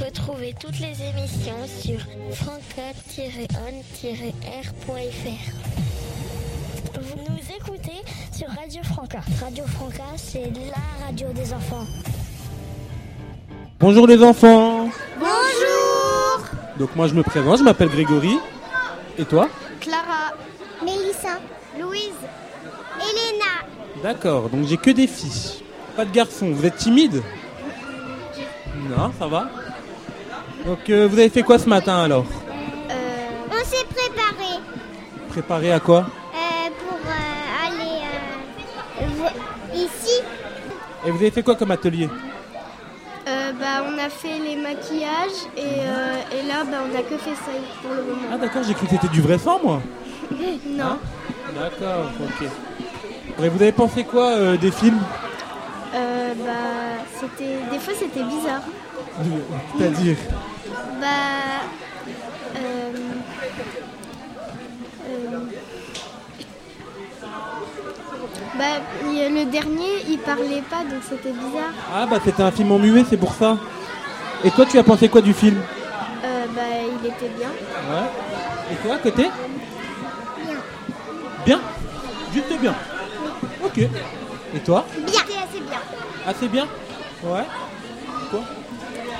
Retrouvez toutes les émissions sur franca-on-r.fr. Vous nous écoutez sur Radio Franca. Radio Franca, c'est la radio des enfants. Bonjour les enfants. Bonjour. Donc moi je me présente, je m'appelle Grégory. Et toi ? Clara. Mélissa. Louise. Elena. D'accord, donc j'ai que des filles. Pas de garçons. Vous êtes timides ? Non, ça va. Donc vous avez fait quoi ce matin alors ? On s'est préparé Préparé à quoi ? pour aller ici. Et vous avez fait quoi comme atelier ? On a fait les maquillages et là on a que fait ça pour le moment. Ah d'accord, j'ai cru que c'était du vrai sang moi. Non. Hein ? D'accord, ok. Et vous avez pensé quoi des films ? Des fois c'était bizarre. C'est-à-dire ? Le dernier il parlait pas donc c'était bizarre. Ah bah c'était un film en muet, c'est pour ça. Et toi tu as pensé quoi du film ? Il était bien. Ouais. Et toi à côté ? Bien ? Juste bien. Ok. Et toi ? Bien. C'était assez bien. Assez bien ? Ouais. Quoi ? Bien ?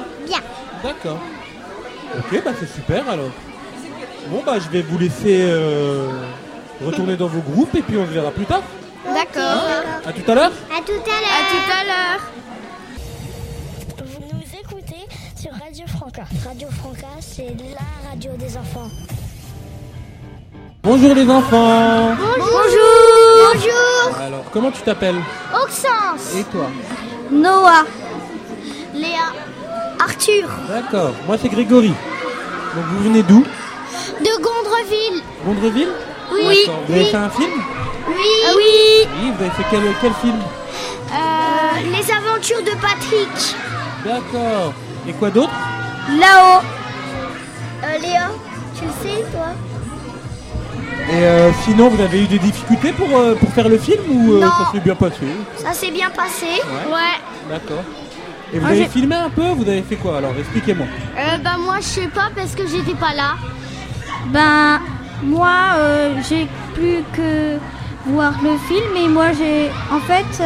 Bien. D'accord. Ok, bah c'est super alors. Bon bah je vais vous laisser retourner dans vos groupes et puis on se verra plus tard. D'accord. À tout à l'heure ? À tout à l'heure. À tout à l'heure. Vous nous écoutez sur Radio Franca. Radio Franca, c'est la radio des enfants. Bonjour les enfants. Bonjour. Bonjour. Alors, comment tu t'appelles ? Auxence. Et toi ? Noah. Léa. Arthur. D'accord, moi c'est Grégory. Donc vous venez d'où ? De Gondreville. Gondreville ? Oui. D'accord. Vous avez fait un film ? Oui. Oui, vous avez fait quel film ? Les aventures de Patrick. D'accord. Et quoi d'autre ? Là-haut. Léa, tu le sais toi? Et sinon, vous avez eu des difficultés pour faire le film ou Non. ça s'est bien passé ? Ça s'est bien passé. Ouais. D'accord. Et vous avez filmé un peu ? Vous avez fait quoi alors ? Expliquez-moi. Moi je sais pas parce que j'étais pas là. Moi, j'ai plus que voir le film et moi j'ai, en fait,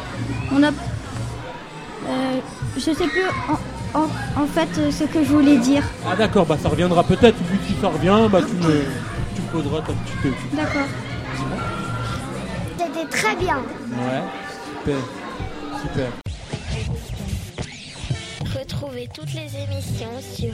je sais plus en fait ce que je voulais dire. Ah d'accord, bah ça reviendra peut-être. Vu que si ça revient, bah tu me poseras ta petite... D'accord. C'était très bien. Ouais, super. Retrouvez toutes les émissions sur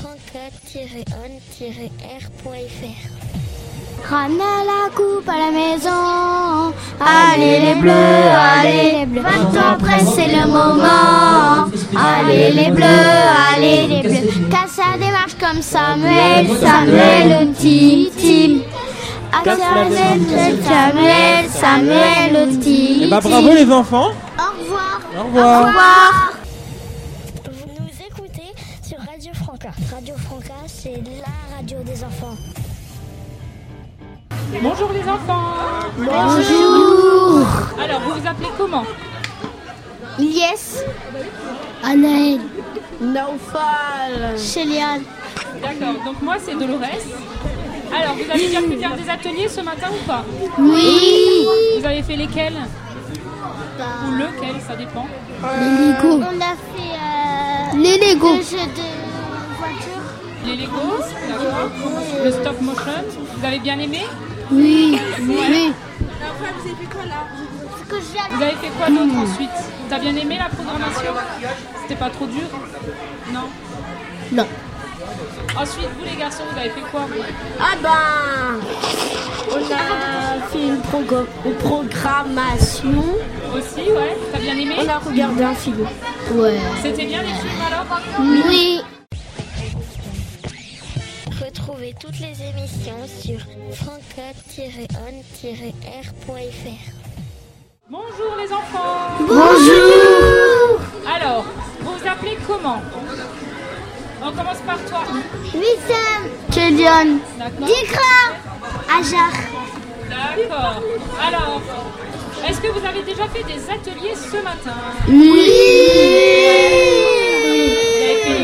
franca-on-r.fr. Ramenez la coupe à la maison. Allez les bleus, allez les bleus. 20 ans après c'est le moment. Allez les bleus, allez les bleus. Car ça démarche comme Samuel, Samuel, Tim. Samuel, Tim. Et bah bravo les enfants. Au revoir. Au revoir. Au revoir. Vous nous écoutez sur Radio Franca. Radio Franca, c'est la radio des enfants. Bonjour les enfants. Bonjour. Alors, vous vous appelez comment ? Yes. Anaël. Naufal. Chéliane. D'accord, donc moi c'est Dolores. Alors, vous avez déjà pu faire des ateliers ce matin ou pas ? Oui. Vous avez fait lesquels ? Ou lequel, ça dépend. Les Lego. On a fait Les Lego. le jeu de voiture. Les Legos, d'accord. Le stop motion. Vous avez bien aimé ? Oui. Ouais. Ce que j'ai Vous avez fait quoi d'autre ensuite ? T'as bien aimé la programmation ? C'était pas trop dur ? Non. Non. Ensuite, vous les garçons, vous avez fait quoi ? On a fait une programmation. Aussi, ouais. T'as bien aimé ? On a regardé un film. Ouais. C'était bien les films alors ? Oui. Retrouvez toutes les émissions sur franca-on-r.fr. Bonjour les enfants. Bonjour. Alors, vous vous appelez comment ? On commence par toi. Wissam. Kéliane. D'accord. Dikra. Ajar. D'accord. Alors, est-ce que vous avez déjà fait des ateliers ce matin ? Oui. Vous avez fait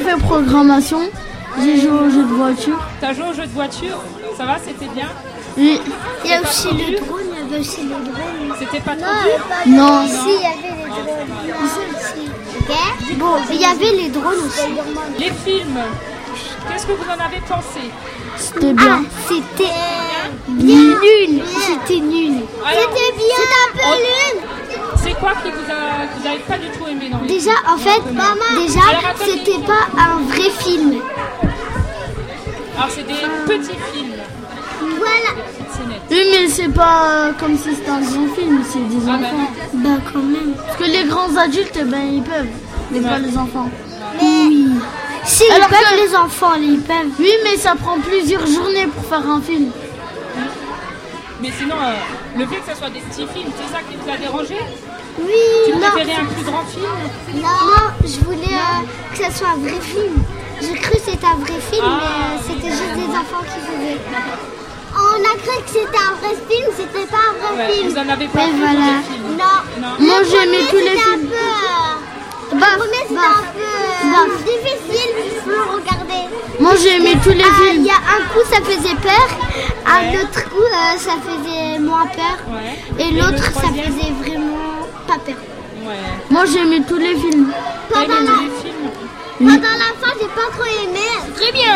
fait programmation. J'ai joué aux jeux de voiture. T'as joué aux jeux de voiture? Ça va, c'était bien? Oui. Il y a aussi le drone, il y avait aussi le drone. C'était pas trop dur? Non. Ici, il y avait les drones. Ici aussi. Ok. Bon, il y avait les drones aussi. Les films, qu'est-ce que vous en avez pensé? C'était bien. C'était nul. C'était nul. Alors, C'était bien. C'était un peu nul. c'est quoi qui vous avez pas du tout aimé dans les Déjà, films? en fait, déjà, Alors, attendez. c'était pas un vrai film. Alors c'est des petits films. Voilà. C'est net. Oui, mais c'est pas comme si c'était un grand film, c'est des Ah, enfants. Bah quand même. Parce que les grands adultes, ben, ils peuvent, mais pas les enfants. Oui. Si, ils Alors peuvent, que- les enfants, ils peuvent. Oui, mais ça prend plusieurs journées pour faire un film. Mais sinon, le fait que ce soit des petits films, c'est ça qui vous a dérangé? Oui. Tu Non, préférais un plus grand film? non, je voulais que ça soit un vrai film. J'ai cru que c'était un vrai film, mais c'était juste des enfants qui faisaient. On a cru que c'était un vrai film, c'était pas un vrai Ouais, film. vous en avez pas Mais vu voilà. des films? Non. Non. Moi, j'ai aimé tous les C'était un films. peu. Le premier, c'était un peu difficile pour le regarder. Moi, j'ai aimé tous les Il films. y a un coup, ça faisait peur. Un autre coup, ça faisait moins peur. Ouais. Et le l'autre, ça troisième? faisait vraiment pas peur. Ouais. Moi, j'ai aimé tous les films. T'as aimé Pendant tous la, les films? pendant la fin, j'ai pas trop aimé. Très bien.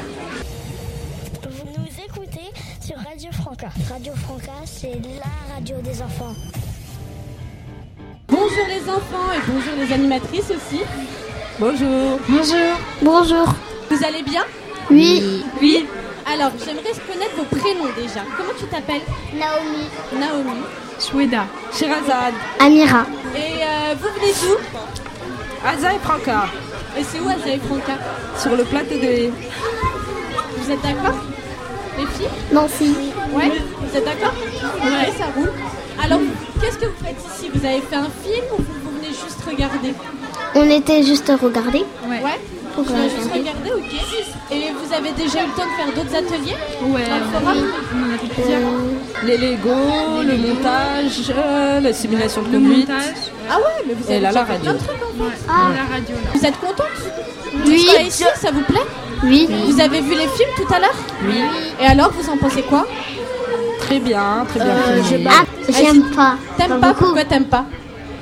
Vous nous écoutez sur Radio Franca. Radio Franca, c'est la radio des enfants. Bonjour les enfants et bonjour les animatrices aussi. Bonjour. Bonjour. Bonjour. Vous allez bien? Oui. Oui. Alors, j'aimerais connaître vos prénoms déjà. Comment tu t'appelles? Naomi. Naomi. Shweda. Sherazade. Amira. Et vous venez d'où? Aza et Franca. Et c'est où Aza et Franca? Sur le plateau de... Vous êtes d'accord? Les filles? Nancy. Ouais. Vous êtes d'accord? Ouais, ça roule. Alors, qu'est-ce que vous faites ici? Vous avez fait un film ou vous venez juste regarder? On était juste à regarder. Ouais. Pour Vous avez juste regardé, ok. Et vous avez déjà eu le temps de faire d'autres ateliers? Ouais. Dans le forum? On en a fait plusieurs. Les Lego, le montage, la simulation de conduite. Ah ouais, mais vous avez Et là, déjà la fait radio. plein de trucs en fait. Ah. La radio là. Vous êtes contente? Oui. Vous êtes ici, ça vous plaît? Oui. Vous avez vu les films tout à l'heure? Oui. Et alors, vous en pensez quoi? Très bien filmé. Ah, j'aime pas. T'aimes pas? beaucoup. Pourquoi t'aimes pas?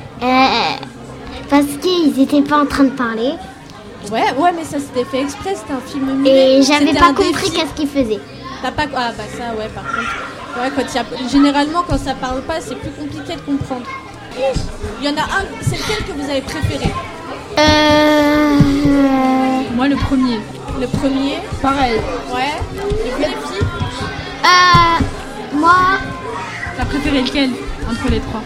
Parce qu'ils étaient pas en train de parler. Ouais, mais ça c'était fait exprès, c'était un film muet. Et j'avais C'était pas un compris défi. qu'est-ce qu'ils faisaient. T'as pas... Ah bah ça, ouais, par contre. Ouais, généralement, quand ça parle pas, c'est plus compliqué de comprendre. Il y en a un, c'est lequel que vous avez préféré? Moi le premier. Le premier? Pareil. Ouais. Et vous les filles? Moi, T'as préféré lequel entre les trois?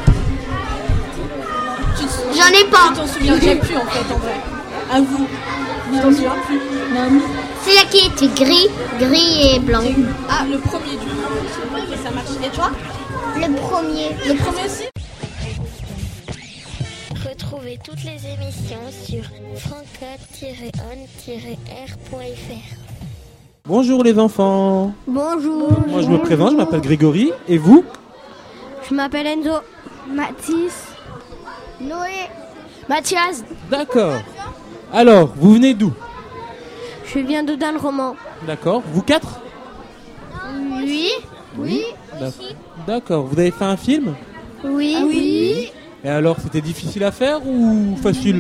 j'en ai pas. Tu t'en souviens déjà plus en fait, en vrai. À vous. Tu t'en souviens plus? C'est là qui était gris et blanc. Ah, le premier du coup. Ok, ça marche. Et toi? Le premier. Le premier aussi? Retrouvez toutes les émissions sur franca-on-r.fr. Bonjour les enfants. Bonjour. Moi je me présente, je m'appelle Grégory. Et vous? Je m'appelle Enzo. Mathis. Noé. Mathias. D'accord. Alors, vous venez d'où? Je viens de Dalroman. D'accord. Vous quatre? Oui. Oui. D'accord. Vous avez fait un film? Oui. Oui. Et alors, c'était difficile à faire ou facile?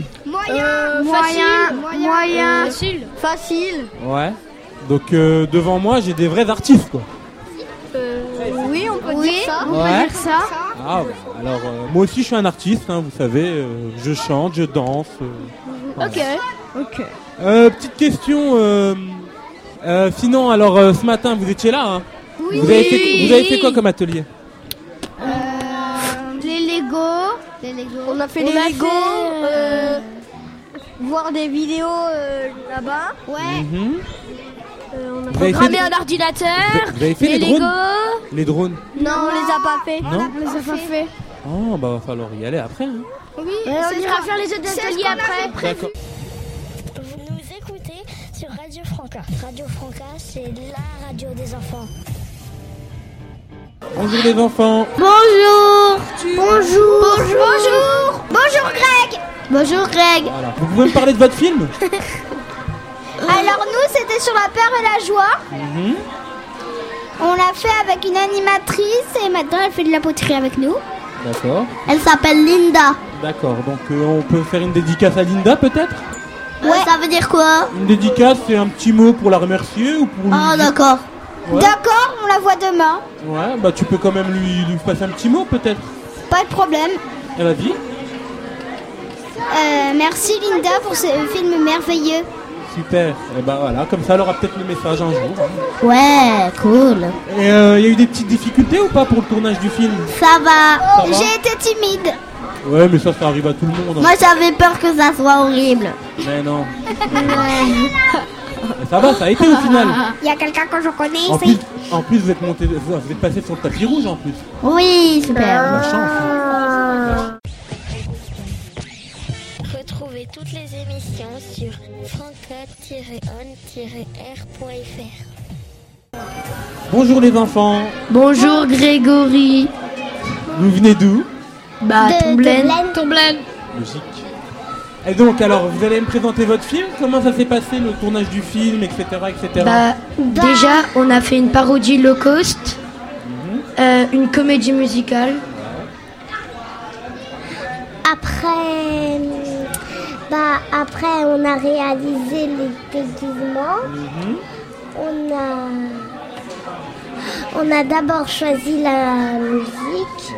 Moyen. Facile. Ouais. Donc devant moi, j'ai des vrais artistes quoi. Oui, on peut dire ça. Ouais. Ah, bah, alors moi aussi je suis un artiste, hein, vous savez, je chante, je danse. Voilà. Ok. Petite question. Sinon, alors ce matin vous étiez là, hein? Oui. Vous avez fait quoi comme atelier? Les Lego. On a fait les Lego. Voir des vidéos là-bas. Ouais. Mhm. On a Vous avez programmé fait un ordinateur. Vous avez fait les drones? Les drones? Non, on les a pas fait. Non. On les a pas fait. Oh, bah va falloir y aller après. Hein. Oui, on ira faire les autres ateliers après. D'accord. Vous nous écoutez sur Radio Franca. Radio Franca, c'est la radio des enfants. Bonjour les enfants. Bonjour. Bonjour. Bonjour. Bonjour Greg. Bonjour Greg. Voilà. Vous pouvez me parler de votre film? Alors nous, c'était sur la peur et la joie. On l'a fait avec une animatrice et maintenant elle fait de la poterie avec nous. D'accord. Elle s'appelle Linda. D'accord, donc on peut faire une dédicace à Linda peut-être? Ouais. Ça veut dire quoi? Une dédicace, c'est un petit mot pour la remercier ou pour lui dire- D'accord. Ouais. D'accord, on la voit demain. Ouais, bah tu peux quand même lui passer un petit mot peut-être. Pas de problème. Et vas-y. Merci Linda pour ce film merveilleux. Super. Et bah voilà, comme ça elle aura peut-être le message un jour. Ouais, cool. Et il y a eu des petites difficultés ou pas pour le tournage du film? Ça va. Ça va. J'ai été timide. Ouais, mais ça arrive à tout le monde. Moi j'avais peur que ça soit horrible. Mais non. Mais ça va, ça a été au final. Il y a quelqu'un que je connais ici. En plus vous êtes passé sur le tapis rouge en plus. Oui, super. La chance. Retrouvez toutes les émissions sur franca-on-r.fr. Bonjour les enfants. Bonjour Grégory. Vous venez d'où? Bah, Tomblaine. Logique. Et donc alors, vous allez me présenter votre film? Comment ça s'est passé le tournage du film, etc. etc. Bah, déjà, on a fait une parodie low cost, une comédie musicale. Après, on a réalisé les déguisements. On a d'abord choisi la musique.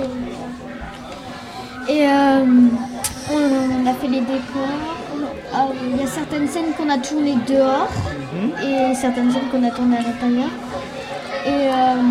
Et on a fait les décors. Il y a certaines scènes qu'on a tournées dehors et certaines scènes qu'on a tournées à l'intérieur. Et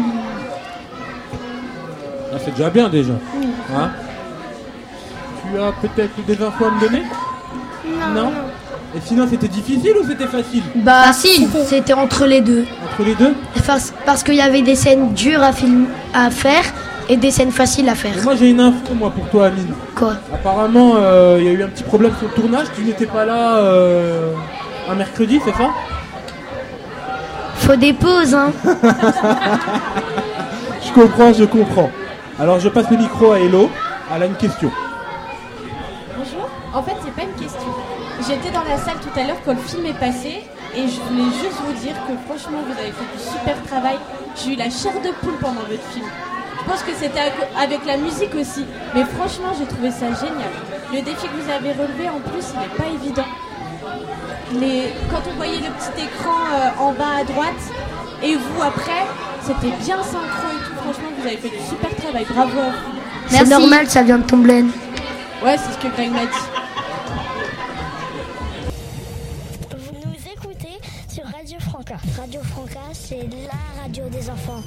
Ah, c'est déjà bien déjà. Hein? Tu as peut-être des infos à me donner? Non. Et sinon c'était difficile ou c'était facile? bah, facile, c'était entre les deux. Entre les deux? Parce qu'il y avait des scènes dures à faire et des scènes faciles à faire. Et moi j'ai une info pour toi Amine. Quoi? Apparemment il y a eu un petit problème sur le tournage, tu n'étais pas là un mercredi, c'est ça? Faut des pauses, hein. Je comprends. Alors je passe le micro à Hello, elle a une question. Bonjour. En fait, c'est pas une question. J'étais dans la salle tout à l'heure quand le film est passé et je voulais juste vous dire que franchement, vous avez fait du super travail. J'ai eu la chair de poule pendant votre film. Je pense que c'était avec la musique aussi. Mais franchement, j'ai trouvé ça génial. Le défi que vous avez relevé, en plus, il n'est pas évident. Quand on voyait le petit écran en bas à droite et vous après, c'était bien synchro et tout. Franchement, vous avez fait du super travail. Bravo à vous. C'est normal, ça vient de Tomblaine. Ouais, c'est ce que Greg m'a dit. Vous nous écoutez sur Radio Franca. Radio Franca, c'est la radio des enfants.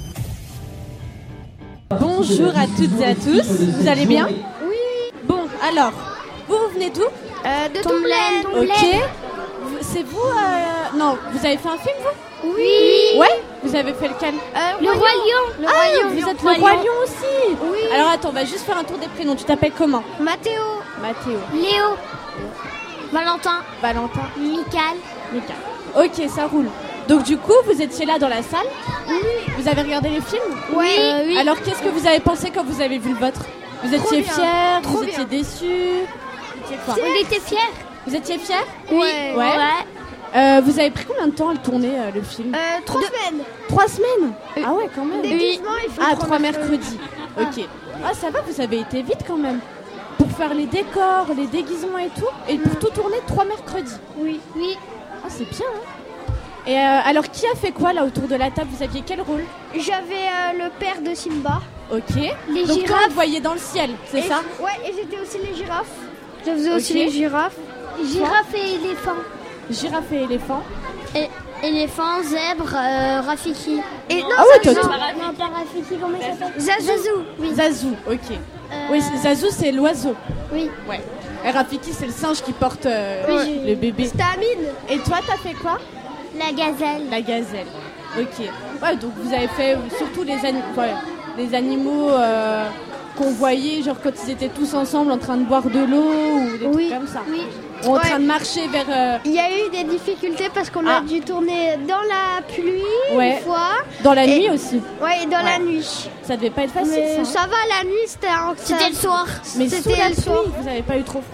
Bonjour à toutes et à tous, vous allez bien? Oui. Bon, alors, vous venez d'où? De Tomblaine. Ok. C'est vous Non, vous avez fait un film vous? Oui. Ouais. Vous avez fait lequel? Le Roi Lion. Vous êtes le Roi Lion aussi? Oui. Alors attends, on va juste faire un tour des prénoms. Tu t'appelles comment? Mathéo. Léo. Valentin. Michael. Ok, ça roule. Donc du coup, vous étiez là dans la salle? Oui. Vous avez regardé les films? Oui. Alors qu'est-ce que vous avez pensé quand vous avez vu le vôtre? Vous étiez fiers? Vous étiez déçus? On était fiers. Vous étiez fiers? Oui. Ouais. Vous avez pris combien de temps à le tourner le film? 3 semaines. 3 semaines? Ah ouais, quand même. Déguisement, il faut 3 mercredis. Ok. Ah ça va, vous avez été vite quand même. Pour faire les décors, les déguisements et tout. Et pour tout tourner 3 mercredis. Oui. Ah c'est bien hein. Et alors qui a fait quoi là autour de la table? Vous aviez quel rôle? J'avais le père de Simba. Ok. Les Donc girafes. toi, vous voyez dans le ciel, c'est ça? Ouais, et j'étais aussi les girafes. Je faisais aussi les girafes. Girafes et éléphants. Girafe et éléphant. Éléphant, zèbre, Rafiki. Et non, Ah ouais, toi, non, pas Rafiki, comment il s'appelle? Zazou. Oui. Zazou, ok. Oui, Zazou c'est l'oiseau. Oui. Ouais. Et Rafiki c'est le singe qui porte le bébé. C'était Amine. Et toi, t'as fait quoi? La gazelle. La gazelle. Ok. Ouais, donc vous avez fait surtout les animaux qu'on voyait, genre quand ils étaient tous ensemble en train de boire de l'eau ou des trucs comme ça. Oui. Ou en train de marcher vers... Il y a eu des difficultés parce qu'on a dû tourner dans la pluie une fois. Dans la nuit aussi. Ouais, et dans la nuit. Ça devait pas être facile. Mais ça va, la nuit, c'était le soir. Mais c'était sous la le pluie, soir. vous avez pas eu trop froid?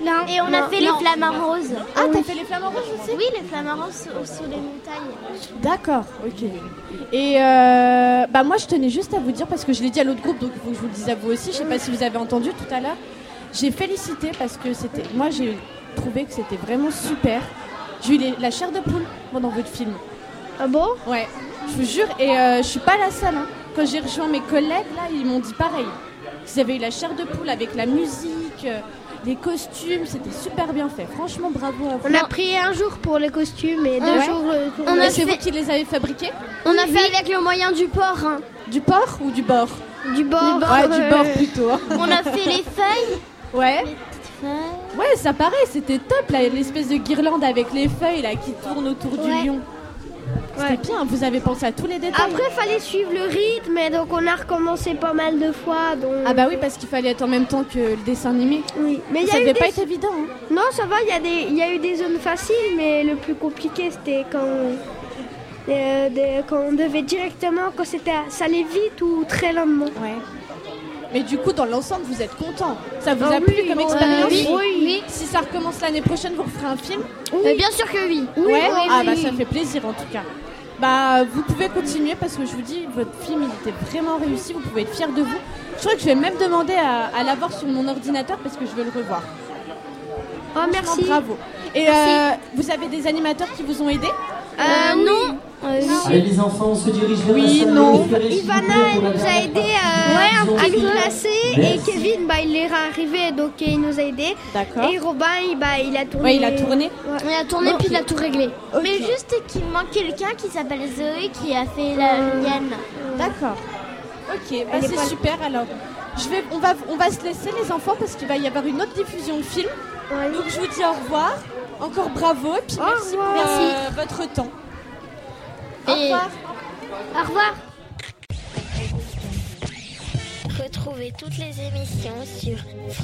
Non. Et on a fait les flamants roses. Ah, t'as fait les flamants roses aussi? Oui, les flamants roses sur les montagnes. D'accord, ok. Et moi je tenais juste à vous dire, parce que je l'ai dit à l'autre groupe, donc il faut que je vous le dise à vous aussi, je sais pas si vous avez entendu tout à l'heure, j'ai félicité parce que moi j'ai trouvé que c'était vraiment super. J'ai eu la chair de poule pendant votre film. Ah bon? Ouais, je vous jure, et je suis pas la seule. Hein. Quand j'ai rejoint mes collègues, là, ils m'ont dit pareil. Ils avaient eu la chair de poule avec la musique, les costumes, c'était super bien fait. Franchement, bravo à vous. On a pris un jour pour les costumes et 2 jours pour C'est vous qui les avez fabriqués? On a fait avec le moyen du porc. Hein. Du porc ou du bord? Du bord. Ouais, du bord plutôt. On a fait les feuilles. Ouais. Ouais, ça paraît, c'était top, là, l'espèce de guirlande avec les feuilles là qui tournent autour du lion. C'était bien, vous avez pensé à tous les détails. Après, il fallait suivre le rythme, et donc on a recommencé pas mal de fois. Donc... Ah bah oui, parce qu'il fallait être en même temps que le dessin animé. Oui, mais ça devait pas être évident. Hein. Non, ça va, il y a eu des zones faciles, mais le plus compliqué, c'était quand on devait directement, quand ça allait vite ou très lentement. Ouais. Mais du coup, dans l'ensemble, vous êtes content. Ça vous a plu comme expérience? Oui. Si ça recommence l'année prochaine, vous referez un film? Bien sûr que oui. Ouais. Ah bah ça fait plaisir en tout cas. Bah vous pouvez continuer parce que je vous dis, votre film il était vraiment réussi. Vous pouvez être fiers de vous. Je crois que je vais même demander à l'avoir sur mon ordinateur parce que je veux le revoir. Oh merci. Bravo. Et vous avez des animateurs qui vous ont aidé? Non. Allez les enfants, on se dirige vers la salle. Non. Ivana, elle nous a aidé à nous placer et Kevin, il est arrivé donc il nous a aidé. D'accord. Et Robin, il a tourné. Ouais, il a tourné. Ouais. Il a tourné puis il a tout réglé. Okay. Mais juste qu'il manque quelqu'un qui s'appelle Zoé qui a fait la liane. D'accord. Ok, bah c'est super alors. On va se laisser les enfants parce qu'il va y avoir une autre diffusion de film. Ouais. Donc je vous dis au revoir. Encore bravo et puis merci pour votre temps. Au revoir. Au revoir. Retrouvez toutes les émissions sur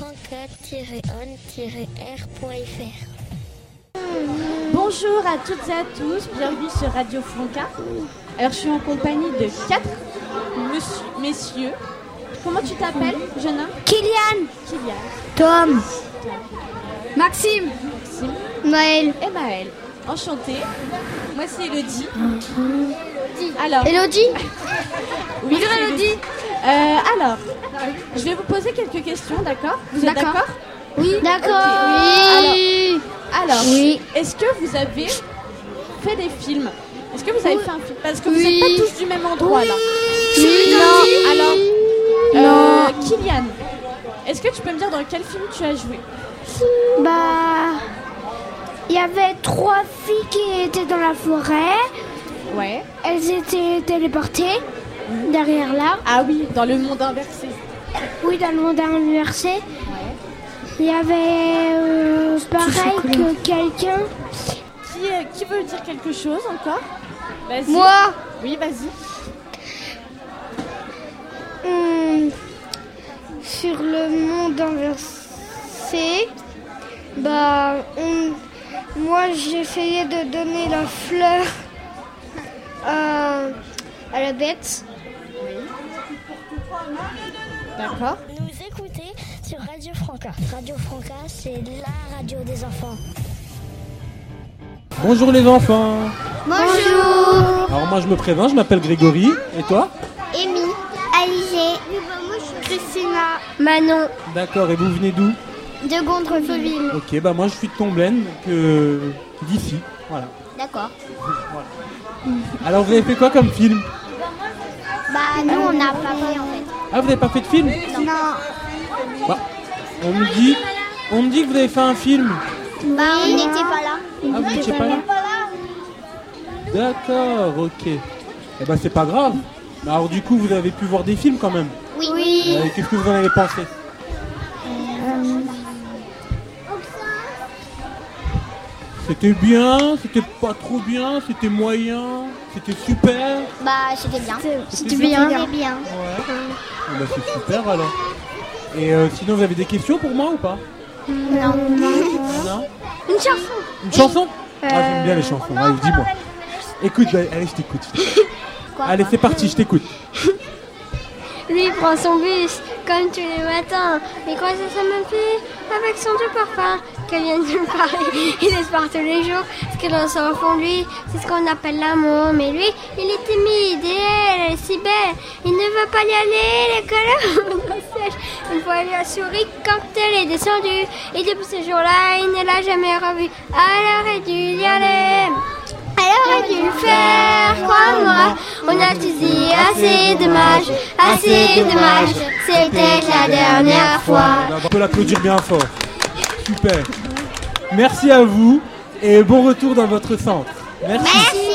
franca-on-r.fr. Bonjour à toutes et à tous, bienvenue sur Radio Franca. Alors je suis en compagnie de 4 messieurs. Comment tu t'appelles, jeune homme? Kylian. Tom. Maxime. Maël. Et Maël. Enchantée. Moi c'est Elodie. Alors. Elodie. Oui, c'est Elodie. Alors, je vais vous poser quelques questions, d'accord? Vous êtes d'accord? Oui. D'accord. Oui. Alors, est-ce que vous avez fait des films? Est-ce que vous avez fait un film? Parce que vous n'êtes pas tous du même endroit là. Alors, Kylian, est-ce que tu peux me dire dans quel film tu as joué? Il y avait 3 filles qui étaient dans la forêt. Ouais. Elles étaient téléportées derrière l'arbre. Ah oui, dans le monde inversé. Oui, dans le monde inversé. Ouais. Il y avait pareil que quelqu'un. Qui veut dire quelque chose encore? Vas-y. Moi. Oui, vas-y. Sur le monde inversé, moi j'essayais de donner la fleur à la bête. D'accord. Nous écoutez sur Radio Franca. Radio Franca, c'est la radio des enfants. Bonjour les enfants. Bonjour. Alors moi je me présente, je m'appelle Grégory. Et toi? Amy, Alizé, Christina, Manon. D'accord, et vous venez d'où? De Gondreville. Ok, moi je suis de Tomblaine, d'ici. Voilà. D'accord. Voilà. Alors vous avez fait quoi comme film? Nous on n'a pas fait en fait. Ah, vous n'avez pas fait de film? Non. On me dit que vous avez fait un film. On n'était pas là. Ah, vous n'étiez pas là? D'accord, ok. C'est pas grave. Alors du coup, vous avez pu voir des films quand même? Oui. Qu'est-ce que vous en avez pensé? C'était bien, c'était pas trop bien, c'était moyen, c'était super. C'était bien. C'était bien. C'était bien. Ouais. C'est super alors. Et sinon, vous avez des questions pour moi ou pas? Non. Une chanson. Une chanson? J'aime bien les chansons. Allez, dis-moi. Écoute, allez, je t'écoute. Allez, c'est parti, je t'écoute. Lui, il prend son bus, comme tous les matins. Il croise sa même fille avec son doux parfum qu'elle vient de Paris. Il espère tous les jours ce qu'elle ressent au fond de lui. C'est ce qu'on appelle l'amour. Mais lui, il est timide et elle est si belle. Il ne veut pas y aller, les colères sèches. Une fois, il lui a souri quand elle est descendue. Et depuis ce jour-là, il ne l'a jamais revue. Elle aurait dû y aller. Elle aurait dû le faire, crois-moi. On a tous dit assez dommage, assez dommage. C'est peut-être la dernière fois. On peut l'applaudir bien fort. Super. Merci à vous et bon retour dans votre centre. Merci.